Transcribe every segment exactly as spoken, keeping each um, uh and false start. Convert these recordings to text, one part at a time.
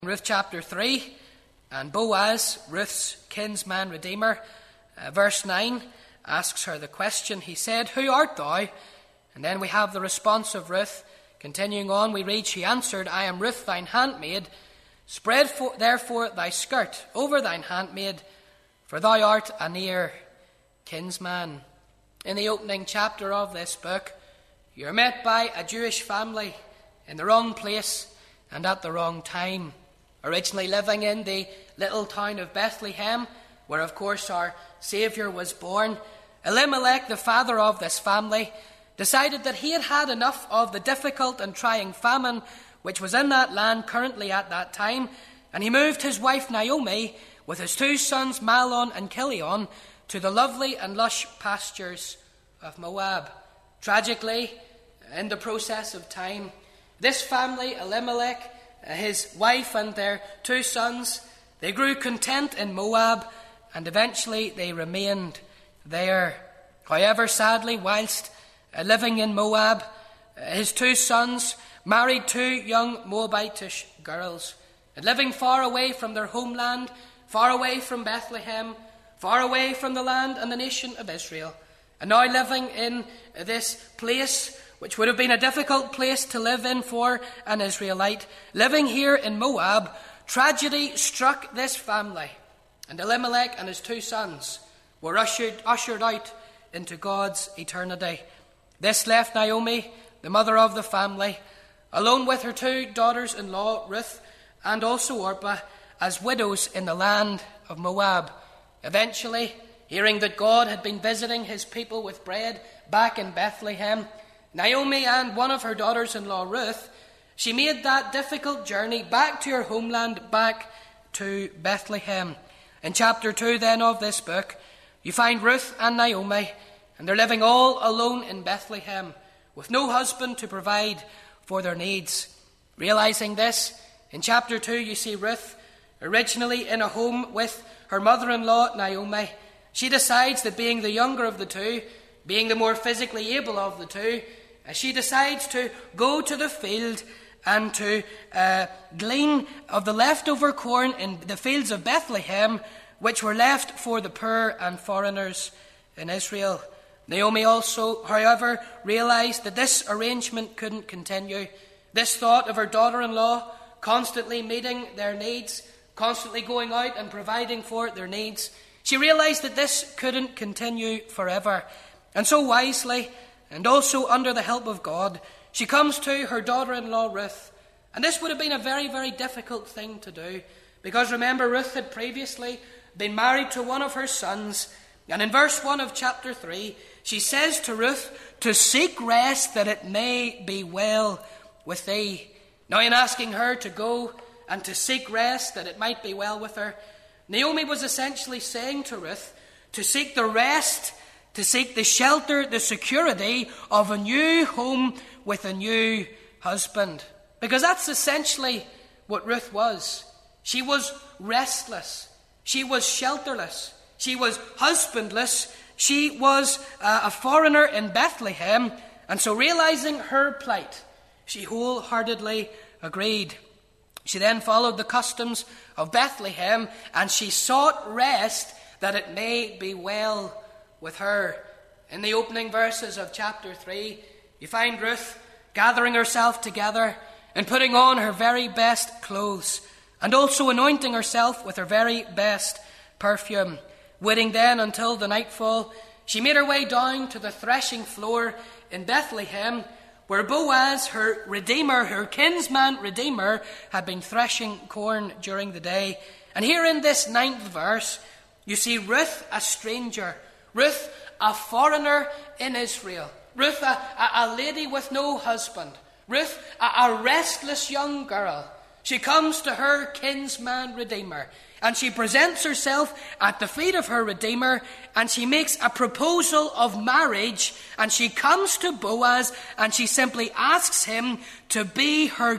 Ruth chapter three, and Boaz, Ruth's kinsman redeemer, uh, verse nine, asks her the question. He said, "Who art thou?" And then we have the response of Ruth. Continuing on, we read, "She answered, I am Ruth thine handmaid. Spread for, therefore thy skirt over thine handmaid, for thou art a near kinsman." In the opening chapter of this book, you're met by a Jewish family in the wrong place and at the wrong time. Originally living in the little town of Bethlehem, where of course our Saviour was born, Elimelech, the father of this family, decided that he had had enough of the difficult and trying famine which was in that land currently at that time, and he moved his wife Naomi with his two sons Mahlon and Chilion to the lovely and lush pastures of Moab. Tragically, in the process of time, this family, Elimelech, his wife and their two sons, they grew content in Moab, and eventually they remained there. However, sadly, whilst living in Moab, his two sons married two young Moabitish girls, and living far away from their homeland, far away from Bethlehem, far away from the land and the nation of Israel, and now living in this place which would have been a difficult place to live in for an Israelite. Living here in Moab, tragedy struck this family, and Elimelech and his two sons were ushered, ushered out into God's eternity. This left Naomi, the mother of the family, alone with her two daughters-in-law, Ruth and also Orpah, as widows in the land of Moab. Eventually, hearing that God had been visiting his people with bread back in Bethlehem, Naomi and one of her daughters-in-law, Ruth, she made that difficult journey back to her homeland, back to Bethlehem. In chapter two, then, of this book, you find Ruth and Naomi, and they're living all alone in Bethlehem, with no husband to provide for their needs. Realizing this, in chapter two, you see Ruth, originally in a home with her mother-in-law, Naomi. She decides that being the younger of the two, being the more physically able of the two, she decides to go to the field and to uh, glean of the leftover corn in the fields of Bethlehem, which were left for the poor and foreigners in Israel. Naomi also, however, realized that this arrangement couldn't continue. This thought of her daughter-in-law constantly meeting their needs, constantly going out and providing for their needs, she realized that this couldn't continue forever. And so wisely, and also under the help of God, she comes to her daughter-in-law Ruth. And this would have been a very, very difficult thing to do, because remember, Ruth had previously been married to one of her sons. And in verse one of chapter three, she says to Ruth, "To seek rest, that it may be well with thee." Now, in asking her to go and to seek rest, that it might be well with her, Naomi was essentially saying to Ruth to seek the rest, to seek the shelter, the security of a new home with a new husband. Because that's essentially what Ruth was. She was restless. She was shelterless. She was husbandless. She was uh, a foreigner in Bethlehem. And so, realizing her plight, she wholeheartedly agreed. She then followed the customs of Bethlehem, and she sought rest, that it may be well with her. In the opening verses of chapter three, you find Ruth gathering herself together and putting on her very best clothes, and also anointing herself with her very best perfume. Waiting then until the nightfall, she made her way down to the threshing floor in Bethlehem, where Boaz, her redeemer, her kinsman redeemer, had been threshing corn during the day. And here in this ninth verse, you see Ruth, a stranger, Ruth, a foreigner in Israel, Ruth, a, a, a lady with no husband, Ruth, a, a restless young girl. She comes to her kinsman redeemer, and she presents herself at the feet of her redeemer, and she makes a proposal of marriage, and she comes to Boaz, and she simply asks him to be her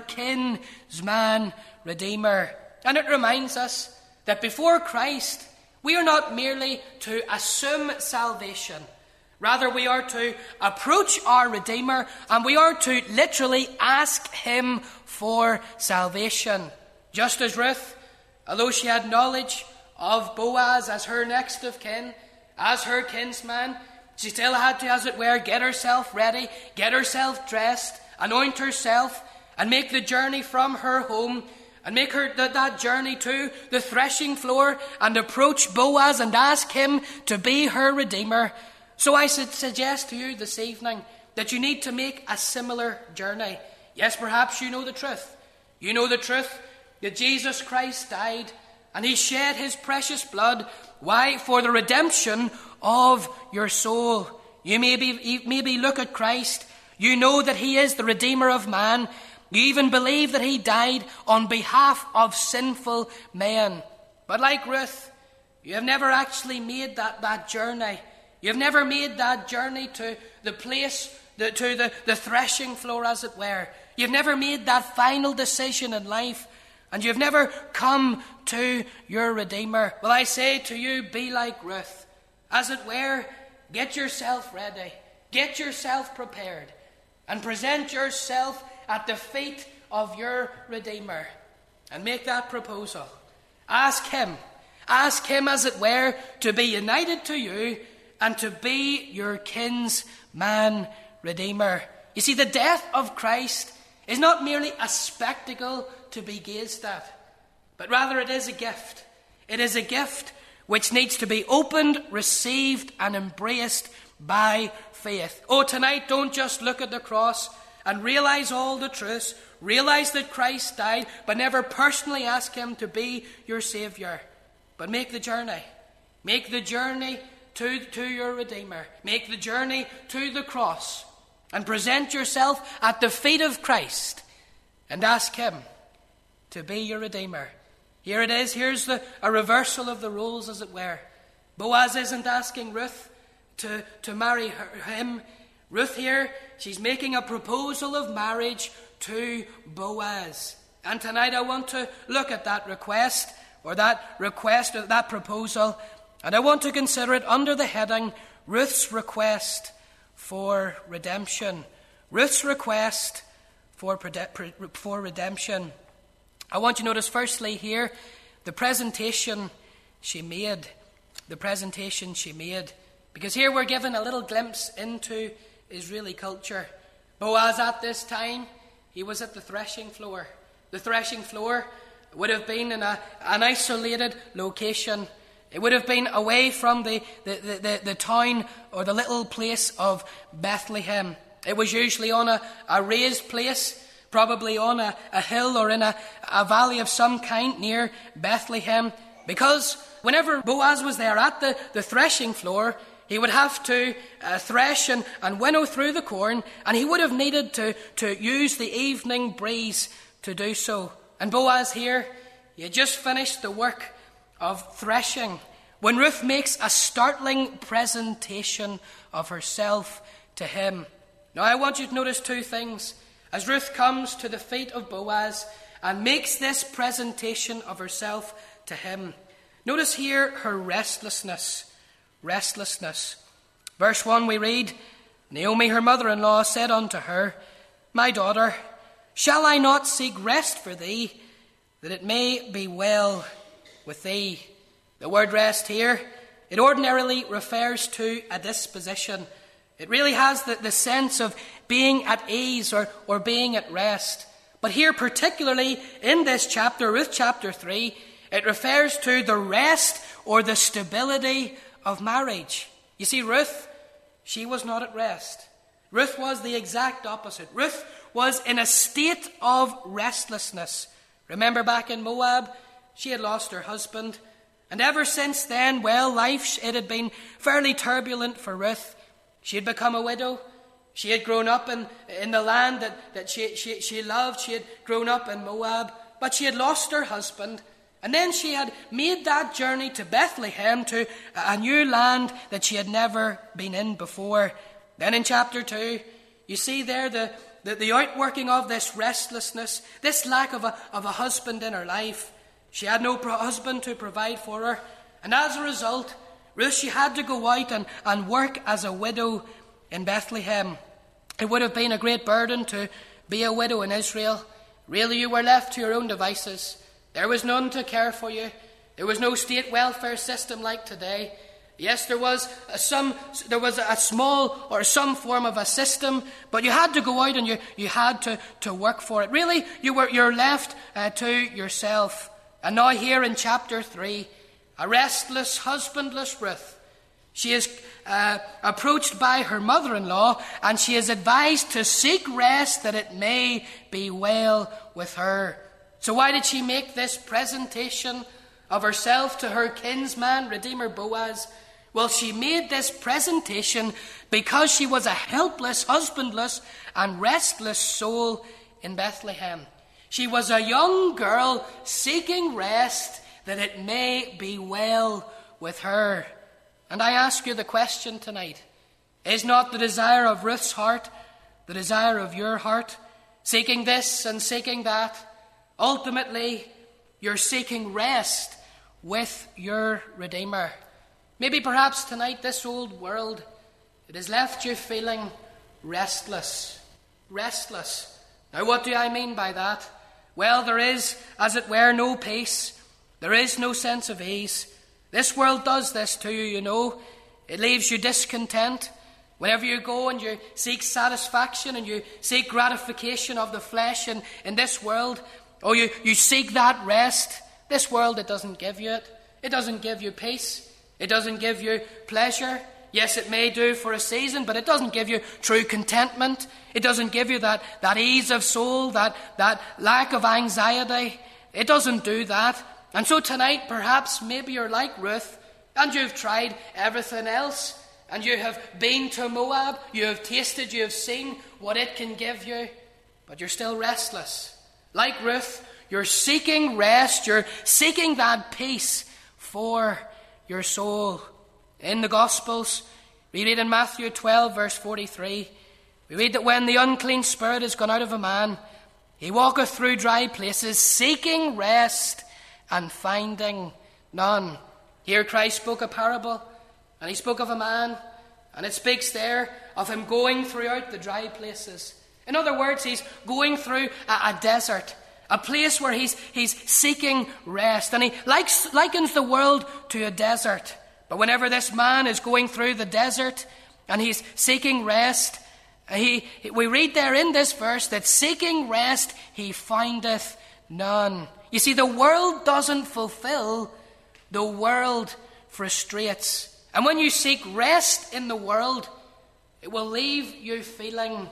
kinsman redeemer. And it reminds us that before Christ, we are not merely to assume salvation. Rather, we are to approach our Redeemer, and we are to literally ask him for salvation. Just as Ruth, although she had knowledge of Boaz as her next of kin, as her kinsman, she still had to, as it were, get herself ready, get herself dressed, anoint herself, and make the journey from her home, and make her th- that journey to the threshing floor, and approach Boaz and ask him to be her redeemer. So I should suggest to you this evening that you need to make a similar journey. Yes, perhaps you know the truth. You know the truth that Jesus Christ died, and he shed his precious blood. Why? For the redemption of your soul. You maybe, maybe look at Christ. You know that he is the Redeemer of man. You even believe that he died on behalf of sinful men. But like Ruth, you have never actually made that, that journey. You've never made that journey to the place, the, to the, the threshing floor, as it were. You've never made that final decision in life. And you've never come to your Redeemer. Well, I say to you, be like Ruth. As it were, get yourself ready. Get yourself prepared. And present yourself at the feet of your Redeemer. And make that proposal. Ask him. Ask him, as it were, to be united to you and to be your kinsman Redeemer. You see, the death of Christ is not merely a spectacle to be gazed at, but rather it is a gift. It is a gift which needs to be opened, received, and embraced by faith. Oh, tonight, don't just look at the cross and realize all the truths, realize that Christ died, but never personally ask him to be your Saviour. But make the journey. Make the journey to, to your Redeemer. Make the journey to the cross. And present yourself at the feet of Christ and ask him to be your Redeemer. Here it is. Here's the, a reversal of the roles, as it were. Boaz isn't asking Ruth to, to marry her, him. Ruth here, she's making a proposal of marriage to Boaz. And tonight I want to look at that request, or that request, or that proposal, and I want to consider it under the heading, Ruth's request for redemption. Ruth's request for, for redemption. I want you to notice firstly here the presentation she made. The presentation she made. Because here we're given a little glimpse into Israeli culture. Boaz at this time, he was at the threshing floor. The threshing floor would have been in a, an isolated location. It would have been away from the, the, the, the, the town or the little place of Bethlehem. It was usually on a, a raised place, probably on a, a hill or in a, a valley of some kind near Bethlehem. Because whenever Boaz was there at the, the threshing floor, he would have to uh, thresh and, and winnow through the corn, and he would have needed to, to use the evening breeze to do so. And Boaz here, he had just finished the work of threshing when Ruth makes a startling presentation of herself to him. Now I want you to notice two things. As Ruth comes to the feet of Boaz and makes this presentation of herself to him, notice here her restlessness. Restlessness. Verse one we read, Naomi, her mother-in-law, said unto her, My daughter, shall I not seek rest for thee, that it may be well with thee? The word rest here, it ordinarily refers to a disposition. It really has the, the sense of being at ease or, or being at rest. But here, particularly in this chapter, Ruth chapter three, it refers to the rest or the stability of marriage. You see, Ruth, she was not at rest. Ruth was the exact opposite. Ruth was in a state of restlessness. Remember back in Moab, she had lost her husband. And ever since then, well, life, it had been fairly turbulent for Ruth. She had become a widow. She had grown up in, in the land that, that she, she, she loved. She had grown up in Moab. But she had lost her husband. And then she had made that journey to Bethlehem, to a new land that she had never been in before. Then in chapter two, you see there the, the, the outworking of this restlessness, this lack of a, of a husband in her life. She had no pro- husband to provide for her. And as a result, Ruth, she had to go out and, and work as a widow in Bethlehem. It would have been a great burden to be a widow in Israel. Really, you were left to your own devices. There was none to care for you. There was no state welfare system like today. Yes, there was a, some, there was a small or some form of a system, but you had to go out and you, you had to, to work for it. Really, you were, you're left uh, to yourself. And now here in chapter three, a restless, husbandless Ruth. She is uh, approached by her mother-in-law, and she is advised to seek rest that it may be well with her. So why did she make this presentation of herself to her kinsman, Redeemer Boaz? Well, she made this presentation because she was a helpless, husbandless, and restless soul in Bethlehem. She was a young girl seeking rest that it may be well with her. And I ask you the question tonight, is not the desire of Ruth's heart the desire of your heart? Seeking this and seeking that. Ultimately, you're seeking rest with your Redeemer. Maybe perhaps tonight this old world, it has left you feeling restless. Restless. Now what do I mean by that? Well, there is, as it were, no peace. There is no sense of ease. This world does this to you, you know. It leaves you discontent. Whenever you go and you seek satisfaction and you seek gratification of the flesh in, in this world, or you, you seek that rest, this world, it doesn't give you it. It doesn't give you peace. It doesn't give you pleasure. Yes, it may do for a season, but it doesn't give you true contentment. It doesn't give you that, that ease of soul, that, that lack of anxiety. It doesn't do that. And so tonight, perhaps, maybe you're like Ruth, and you've tried everything else, and you have been to Moab, you have tasted, you have seen what it can give you, but you're still restless. Like Ruth, you're seeking rest, you're seeking that peace for your soul. In the Gospels, we read in Matthew twelve, verse forty-three, we read that when the unclean spirit is gone out of a man, he walketh through dry places, seeking rest and finding none. Here Christ spoke a parable, and he spoke of a man, and it speaks there of him going throughout the dry places. In other words, he's going through a, a desert, a place where he's, he's seeking rest. And he likes, likens the world to a desert. But whenever this man is going through the desert and he's seeking rest, he, we read there in this verse that seeking rest he findeth none. You see, the world doesn't fulfill, the world frustrates. And when you seek rest in the world, it will leave you feeling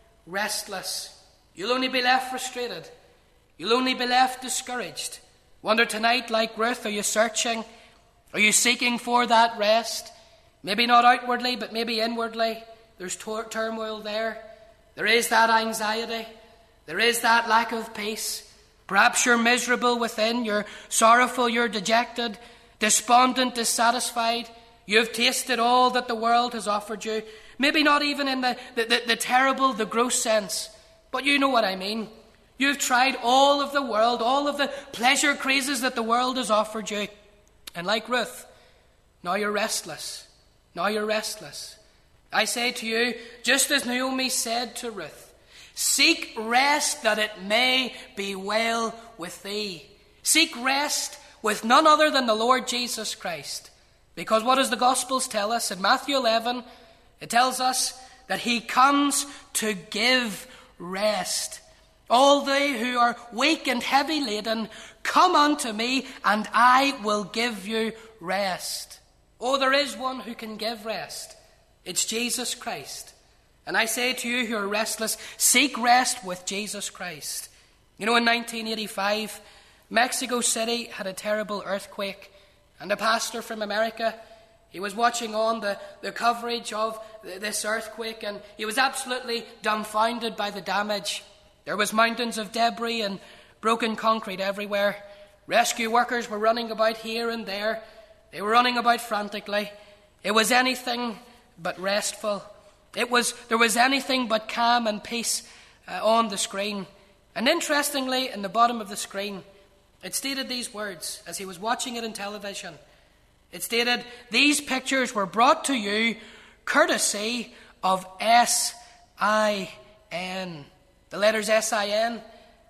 restless. You'll only be left frustrated. You'll only be left discouraged. Wonder tonight, like Ruth, are you searching? Are you seeking for that rest? Maybe not outwardly, but maybe inwardly. There's tor- turmoil there. There is that anxiety. There is that lack of peace. Perhaps you're miserable within. You're sorrowful. You're dejected, despondent, dissatisfied. You've tasted all that the world has offered you. Maybe not even in the, the, the, the terrible, the gross sense. But you know what I mean. You've tried all of the world, all of the pleasure crazes that the world has offered you. And like Ruth, now you're restless. Now you're restless. I say to you, just as Naomi said to Ruth, seek rest that it may be well with thee. Seek rest with none other than the Lord Jesus Christ. Because what does the Gospels tell us? In Matthew eleven, it tells us that he comes to give rest. All they who are weak and heavy laden, come unto me, and I will give you rest. Oh, there is one who can give rest. It's Jesus Christ. And I say to you who are restless, seek rest with Jesus Christ. You know, in nineteen eighty-five, Mexico City had a terrible earthquake, and a pastor from America, he was watching on the, the coverage of this earthquake, and he was absolutely dumbfounded by the damage. There was mountains of debris and broken concrete everywhere. Rescue workers were running about here and there. They were running about frantically. It was anything but restful. It was there was anything but calm and peace uh, on the screen. And interestingly, in the bottom of the screen, it stated these words as he was watching it on television. It stated, these pictures were brought to you courtesy of S I N. The letters S I N,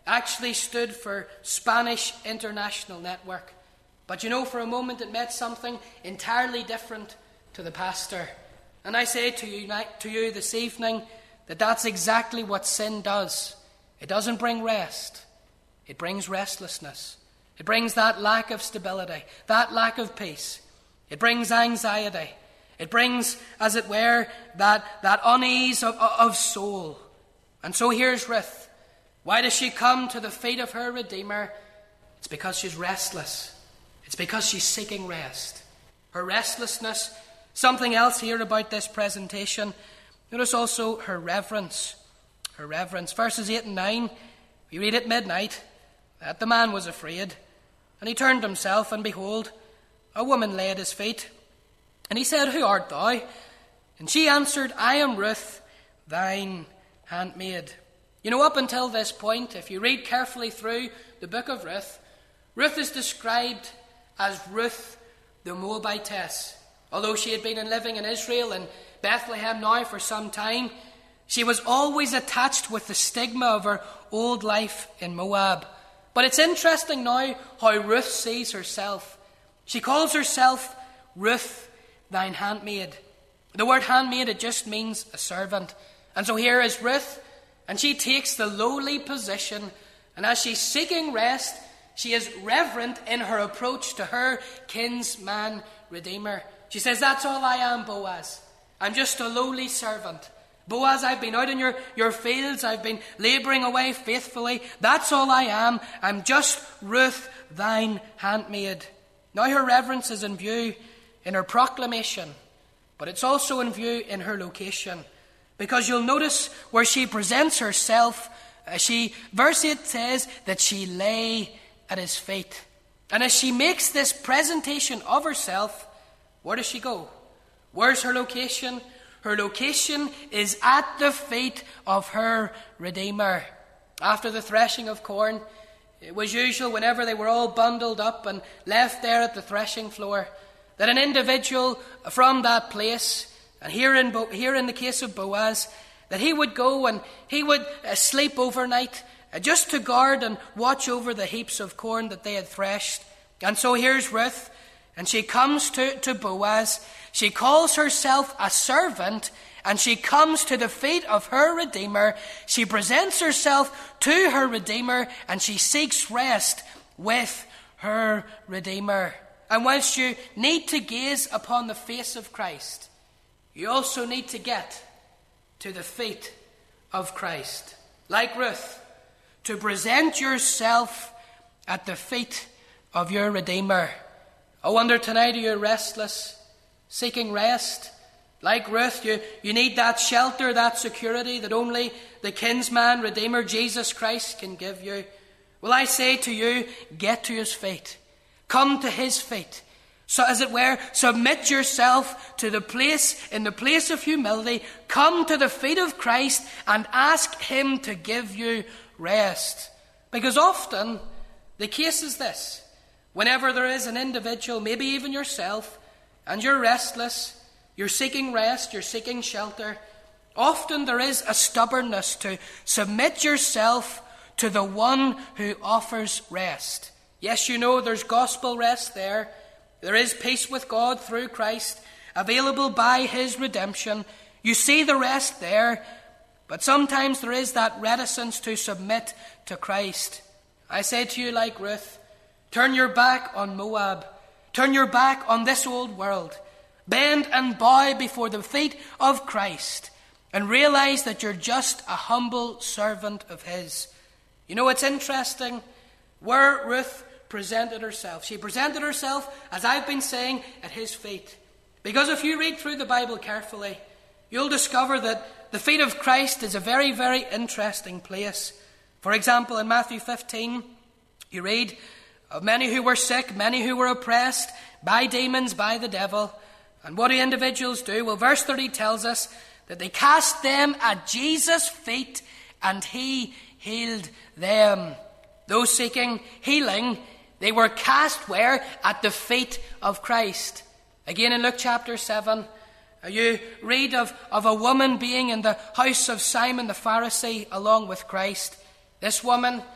actually stood for Spanish International Network. But you know, for a moment it meant something entirely different to the pastor. And I say to you, to you this evening that that's exactly what sin does. It doesn't bring rest. It brings restlessness. It brings that lack of stability, that lack of peace. It brings anxiety. It brings, as it were, that, that unease of, of soul. And so here's Ruth. Why does she come to the feet of her Redeemer? It's because she's restless. It's because she's seeking rest. Her restlessness. Something else here about this presentation. Notice also her reverence. Her reverence. Verses eight and nine, we read at midnight that the man was afraid, and he turned himself, and behold, a woman lay at his feet. And he said, Who art thou? And she answered, I am Ruth, thine handmaid. You know, up until this point, if you read carefully through the book of Ruth, Ruth is described as Ruth the Moabitess. Although she had been living in Israel and Bethlehem now for some time, she was always attached with the stigma of her old life in Moab. But it's interesting now how Ruth sees herself. She calls herself Ruth, thine handmaid. The word handmaid, it just means a servant. And so here is Ruth, and she takes the lowly position, and as she's seeking rest, she is reverent in her approach to her kinsman Redeemer. She says, That's all I am, Boaz. I'm just a lowly servant. Boaz, I've been out in your, your fields. I've been labouring away faithfully. That's all I am. I'm just Ruth, thine handmaid. Now her reverence is in view in her proclamation, but it's also in view in her location. Because you'll notice where she presents herself, uh, she verse eight says that she lay at his feet. And as she makes this presentation of herself, where does she go? Where's her location? Her location is at the feet of her Redeemer. After the threshing of corn, it was usual whenever they were all bundled up and left there at the threshing floor, that an individual from that place, and here in, Bo- here in the case of Boaz, that he would go and he would uh, sleep overnight uh, just to guard and watch over the heaps of corn that they had threshed. And so here's Ruth, and she comes to, to Boaz. She calls herself a servant, and she comes to the feet of her Redeemer. She presents herself to her Redeemer, and she seeks rest with her Redeemer. And whilst you need to gaze upon the face of Christ, you also need to get to the feet of Christ. Like Ruth, to present yourself at the feet of your Redeemer. I wonder tonight, are you restless, seeking rest? Like Ruth, you, you need that shelter, that security that only the kinsman, Redeemer, Jesus Christ can give you. Well, I say to you, get to his feet. Come to his feet. So, as it were, submit yourself to the place, in the place of humility. Come to the feet of Christ and ask him to give you rest. Because often, the case is this. Whenever there is an individual, maybe even yourself, and you're restless, you're seeking rest, you're seeking shelter, often there is a stubbornness to submit yourself to the one who offers rest. Yes, you know there's gospel rest there. There is peace with God through Christ, available by his redemption. You see the rest there, but sometimes there is that reticence to submit to Christ. I say to you, like Ruth, turn your back on Moab. Turn your back on this old world. Bend and bow before the feet of Christ and realize that you're just a humble servant of his. You know, it's interesting where Ruth presented herself. She presented herself, as I've been saying, at his feet. Because if you read through the Bible carefully, you'll discover that the feet of Christ is a very, very interesting place. For example, in Matthew fifteen, you read of many who were sick, many who were oppressed by demons, by the devil. And what do individuals do? Well, verse thirty tells us that they cast them at Jesus' feet and he healed them. Those seeking healing, they were cast where? At the feet of Christ. Again in Luke chapter seven, you read of, of a woman being in the house of Simon the Pharisee along with Christ. This woman,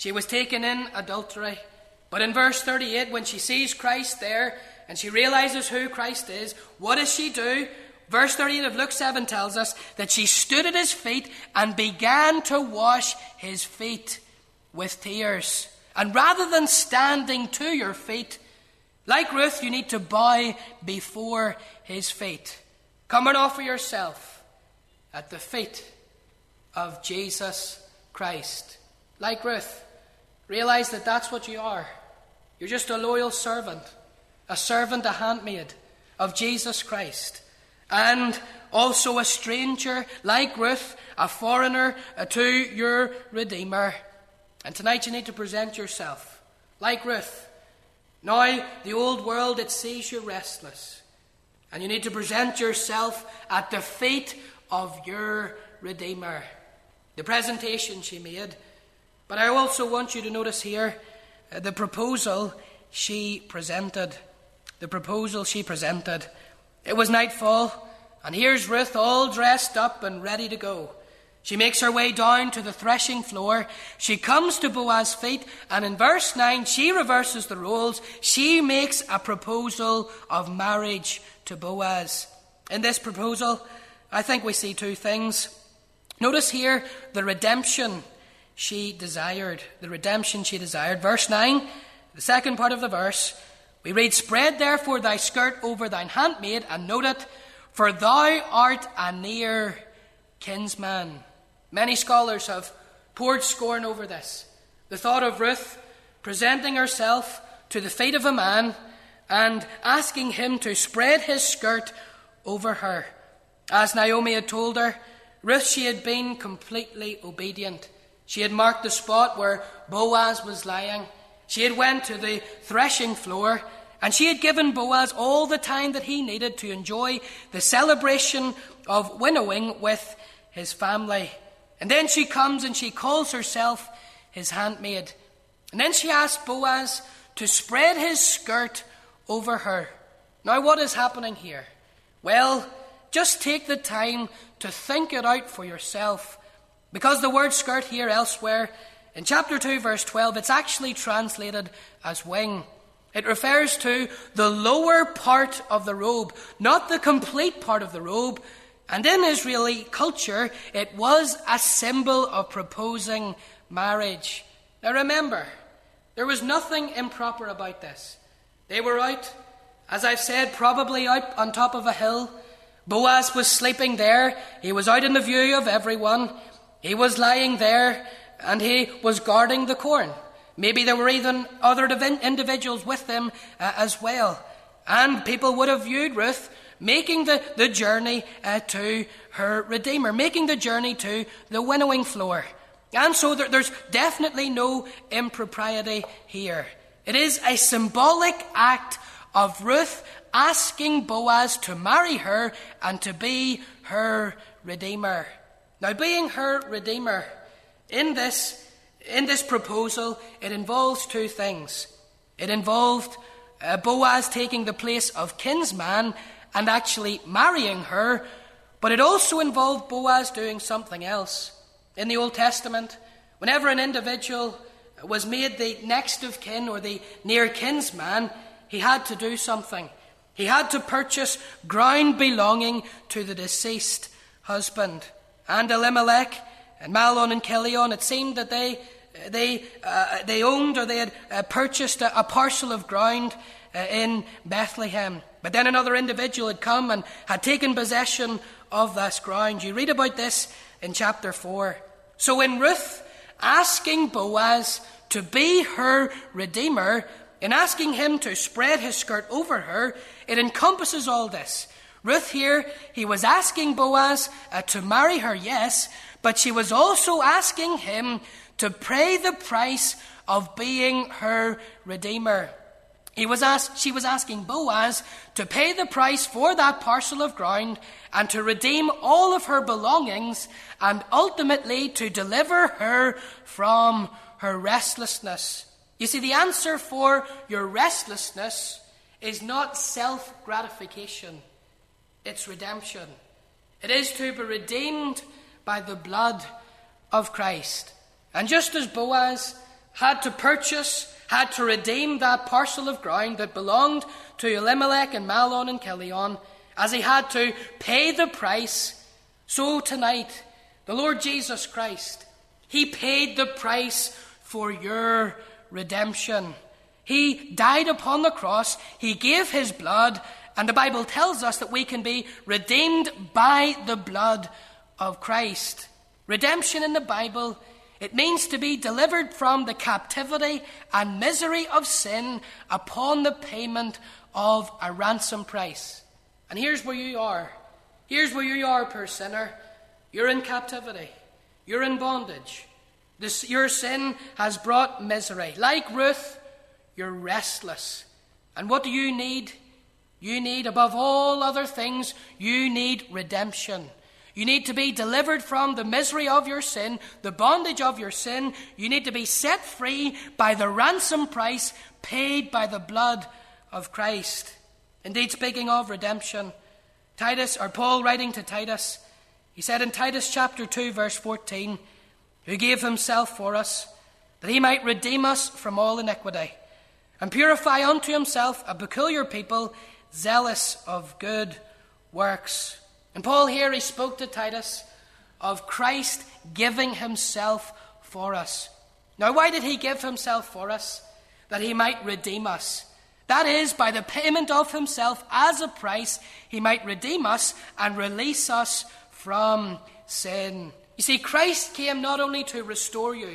She was taken in adultery. But in verse thirty-eight, when she sees Christ there and she realizes who Christ is, what does she do? Verse thirty-eight of Luke seven tells us that she stood at his feet and began to wash his feet with tears. And rather than standing to your feet, like Ruth, you need to bow before his feet. Come and offer yourself at the feet of Jesus Christ. Like Ruth, realize that that's what you are. You're just a loyal servant, a servant, a handmaid of Jesus Christ. And also a stranger, like Ruth, a foreigner to your Redeemer. And tonight you need to present yourself, like Ruth. Now, the old world, it sees you restless. And you need to present yourself at the feet of your Redeemer. The presentation she made. But I also want you to notice here uh, the proposal she presented. The proposal she presented. It was nightfall, and here's Ruth all dressed up and ready to go. She makes her way down to the threshing floor. She comes to Boaz's feet, and in verse nine, she reverses the roles. She makes a proposal of marriage to Boaz. In this proposal, I think we see two things. Notice here the redemption she desired. The redemption she desired. Verse nine, the second part of the verse, we read, "Spread therefore thy skirt over thine handmaid, and note it, for thou art a near kinsman." Many scholars have poured scorn over this. The thought of Ruth presenting herself to the feet of a man and asking him to spread his skirt over her. As Naomi had told her, Ruth, she had been completely obedient. She had marked the spot where Boaz was lying. She had went to the threshing floor, and she had given Boaz all the time that he needed to enjoy the celebration of winnowing with his family. And then she comes and she calls herself his handmaid. And then she asks Boaz to spread his skirt over her. Now, what is happening here? Well, just take the time to think it out for yourself. Because the word skirt here elsewhere, in chapter two, verse twelve, it's actually translated as wing. It refers to the lower part of the robe, not the complete part of the robe. And in Israeli culture, it was a symbol of proposing marriage. Now remember, there was nothing improper about this. They were out, as I've said, probably out on top of a hill. Boaz was sleeping there. He was out in the view of everyone. He was lying there, and he was guarding the corn. Maybe there were even other individuals with him uh, as well. And people would have viewed Ruth making the, the journey uh, to her Redeemer, making the journey to the winnowing floor. And so there, there's definitely no impropriety here. It is a symbolic act of Ruth asking Boaz to marry her and to be her Redeemer. Now, being her Redeemer, in this, in this proposal, it involves two things. It involved uh, Boaz taking the place of kinsman and actually marrying her, but it also involved Boaz doing something else. In the Old Testament, whenever an individual was made the next of kin or the near kinsman, he had to do something. He had to purchase ground belonging to the deceased husband. And Elimelech and Mahlon and Chilion, it seemed that they they uh, they owned or they had uh, purchased a, a parcel of ground uh, in Bethlehem. But then another individual had come and had taken possession of this ground. You read about this in chapter four. So in Ruth asking Boaz to be her Redeemer, in asking him to spread his skirt over her, it encompasses all this. Ruth here, he was asking Boaz uh, to marry her, yes, but she was also asking him to pay the price of being her Redeemer. He was asked, she was asking Boaz to pay the price for that parcel of ground and to redeem all of her belongings and ultimately to deliver her from her restlessness. You see, the answer for your restlessness is not self-gratification. It's redemption. It is to be redeemed by the blood of Christ. And just as Boaz had to purchase, had to redeem that parcel of ground that belonged to Elimelech and Mahlon and Chilion, as he had to pay the price, so tonight, the Lord Jesus Christ, he paid the price for your redemption. He died upon the cross, he gave his blood, and the Bible tells us that we can be redeemed by the blood of Christ. Redemption in the Bible, it means to be delivered from the captivity and misery of sin upon the payment of a ransom price. And here's where you are. Here's where you are, poor sinner. You're in captivity. You're in bondage. This, your sin has brought misery. Like Ruth, you're restless. And what do you need? You need, above all other things, you need redemption. You need to be delivered from the misery of your sin, the bondage of your sin. You need to be set free by the ransom price paid by the blood of Christ. Indeed, speaking of redemption, Titus, or Paul writing to Titus, he said in Titus chapter two, verse fourteen, who gave himself for us, that he might redeem us from all iniquity, and purify unto himself a peculiar people, zealous of good works. And Paul here, he spoke to Titus of Christ giving himself for us. Now, why did he give himself for us? That he might redeem us. That is, by the payment of himself as a price, he might redeem us and release us from sin. You see, Christ came not only to restore you,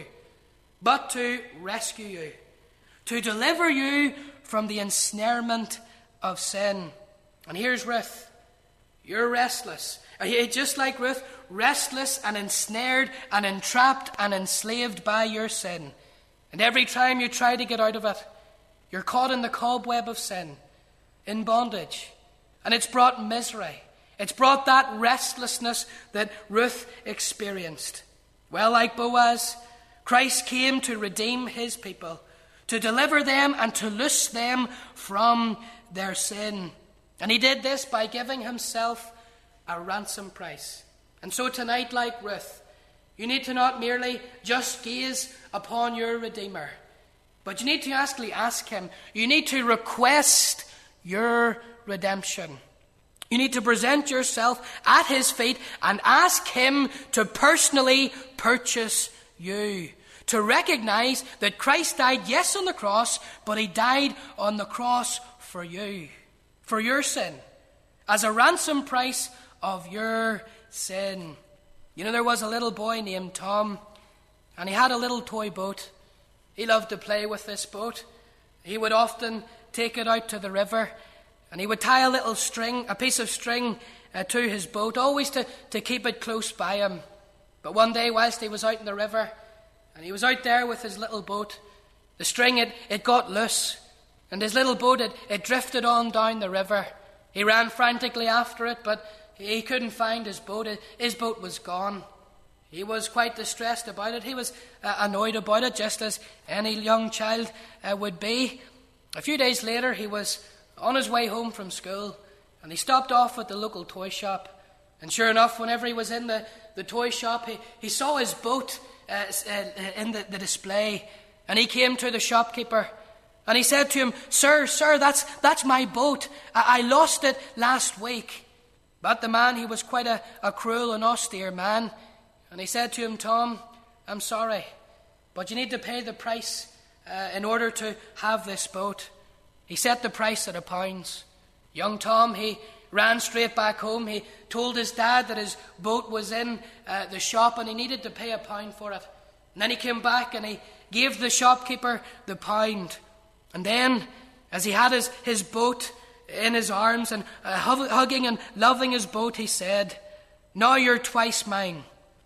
but to rescue you, to deliver you from the ensnarement of sin. And here's Ruth. You're restless. Just like Ruth, restless and ensnared and entrapped and enslaved by your sin. And every time you try to get out of it, you're caught in the cobweb of sin, in bondage. And it's brought misery. It's brought that restlessness that Ruth experienced. Well, like Boaz, Christ came to redeem his people, to deliver them and to loose them from their sin. And he did this by giving himself a ransom price. And so tonight, like Ruth, you need to not merely just gaze upon your Redeemer, but you need to actually ask him. You need to request your redemption. You need to present yourself at his feet and ask him to personally purchase you. To recognize that Christ died, yes, on the cross, but he died on the cross for you. For your sin, as a ransom price of your sin. You know, there was a little boy named Tom, and he had a little toy boat. He loved to play with this boat. He would often take it out to the river, and he would tie a little string, a piece of string uh, to his boat, always to, to keep it close by him. But one day, whilst he was out in the river, and he was out there with his little boat, the string, it, it got loose. And his little boat, it, it drifted on down the river. He ran frantically after it, but he couldn't find his boat. His boat was gone. He was quite distressed about it. He was uh, annoyed about it, just as any young child uh, would be. A few days later, he was on his way home from school, and he stopped off at the local toy shop. And sure enough, whenever he was in the, the toy shop, he, he saw his boat uh, uh, in the, the display, and he came to the shopkeeper. And he said to him, Sir, sir, that's that's my boat. I, I lost it last week. But the man, he was quite a, a cruel and austere man. And he said to him, Tom, I'm sorry, but you need to pay the price uh, in order to have this boat. He set the price at a pound. Young Tom, he ran straight back home. He told his dad that his boat was in uh, the shop and he needed to pay a pound for it. And then he came back and he gave the shopkeeper the pound. And then, as he had his, his boat in his arms and uh, hugging and loving his boat, he said, Now you're twice mine.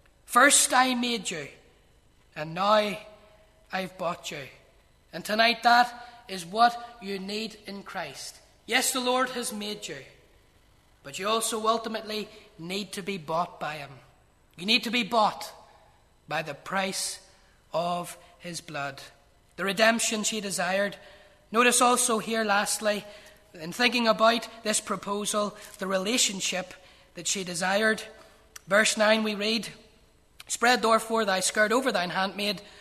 First I made you, and now I've bought you. And tonight that is what you need in Christ. Yes, the Lord has made you, but you also ultimately need to be bought by him. You need to be bought by the price of his blood. The redemption she desired. Notice also here, lastly, in thinking about this proposal, the relationship that she desired. Verse nine we read, Spread therefore thy skirt over thine handmaid,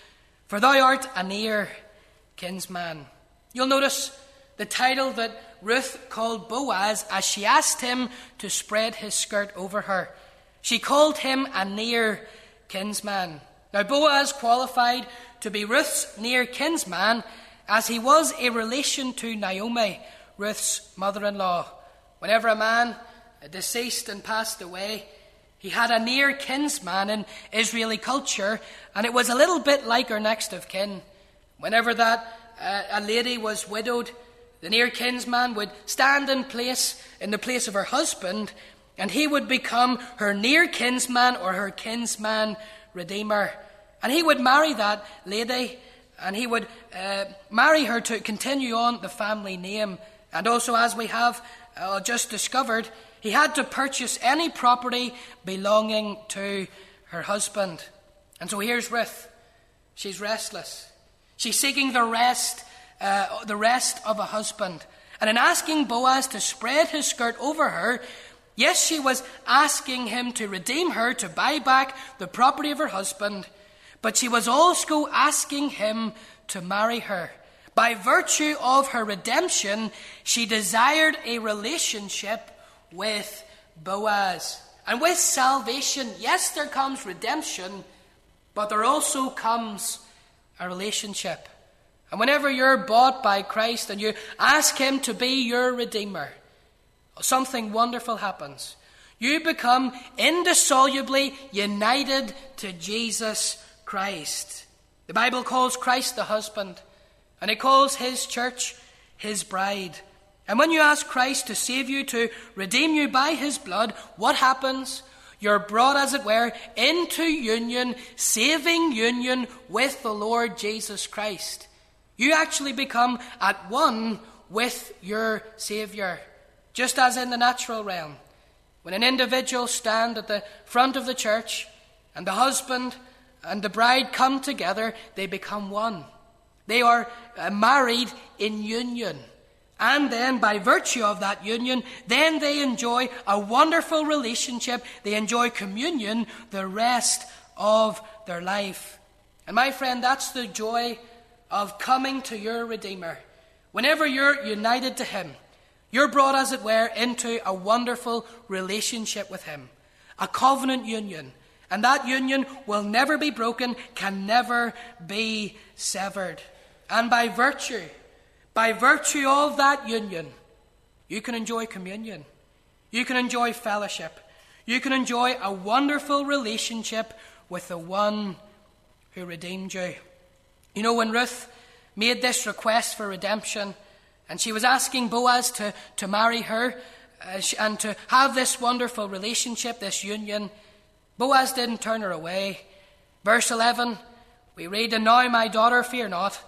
for thou art a near kinsman. You'll notice the title that Ruth called Boaz as she asked him to spread his skirt over her. She called him a near kinsman. Now, Boaz qualified to be Ruth's near kinsman as he was a relation to Naomi, Ruth's mother-in-law. Whenever a man deceased and passed away, he had a near kinsman in Israeli culture, and it was a little bit like her next of kin. Whenever that uh, a lady was widowed, the near kinsman would stand in place in the place of her husband, and he would become her near kinsman or her kinsman redeemer. And he would marry that lady, and he would uh, marry her to continue on the family name. And also, as we have uh, just discovered, he had to purchase any property belonging to her husband. And so here's Ruth. She's restless. She's seeking the rest, uh, the rest of a husband. And in asking Boaz to spread his skirt over her, yes, she was asking him to redeem her, to buy back the property of her husband, but she was also asking him to marry her. By virtue of her redemption, she desired a relationship with Boaz. And with salvation, yes, there comes redemption, but there also comes a relationship. And whenever you're bought by Christ and you ask him to be your redeemer, something wonderful happens. You become indissolubly united to Jesus Christ. The Bible calls Christ the husband, and it calls his church his bride. And when you ask Christ to save you, to redeem you by his blood, what happens? You're brought, as it were, into union, saving union with the Lord Jesus Christ. You actually become at one with your Saviour. Just as in the natural realm, when an individual stand at the front of the church and the husband and the bride come together, they become one. They are uh, married in union. And then by virtue of that union, then they enjoy a wonderful relationship. They enjoy communion the rest of their life. And my friend, that's the joy of coming to your Redeemer. Whenever you're united to him, you're brought, as it were, into a wonderful relationship with him. A covenant union. And that union will never be broken, can never be severed. And by virtue, by virtue of that union, you can enjoy communion. You can enjoy fellowship. You can enjoy a wonderful relationship with the one who redeemed you. You know, when Ruth made this request for redemption, and she was asking Boaz to, to marry her uh, and to have this wonderful relationship, this union, Boaz didn't turn her away. Verse eleven, we read, "And now, my daughter, fear not.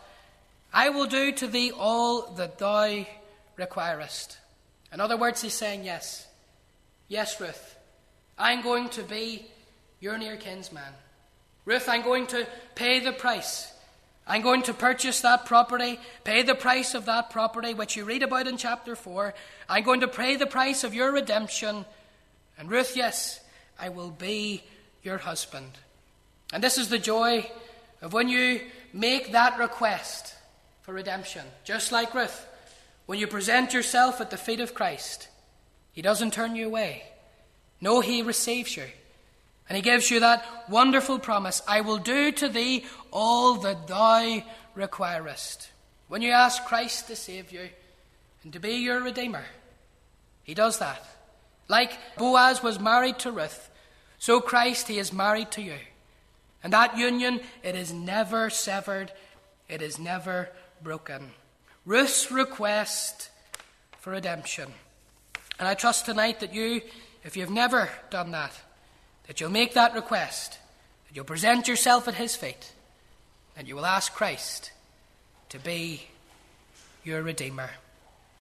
I will do to thee all that thou requirest." In other words, he's saying, yes. Yes, Ruth, I'm going to be your near kinsman. Ruth, I'm going to pay the price. I'm going to purchase that property, pay the price of that property, which you read about in chapter four. I'm going to pay the price of your redemption. And Ruth, yes, I will be your husband. And this is the joy of when you make that request for redemption. Just like Ruth, when you present yourself at the feet of Christ, he doesn't turn you away. No, he receives you. And he gives you that wonderful promise, I will do to thee all that thou requirest. When you ask Christ to save you and to be your Redeemer, he does that. Like Boaz was married to Ruth, so Christ, he is married to you. And that union, it is never severed, it is never broken. Ruth's request for redemption. And I trust tonight that you, if you've never done that, that you'll make that request, that you'll present yourself at his feet, and you will ask Christ to be your Redeemer.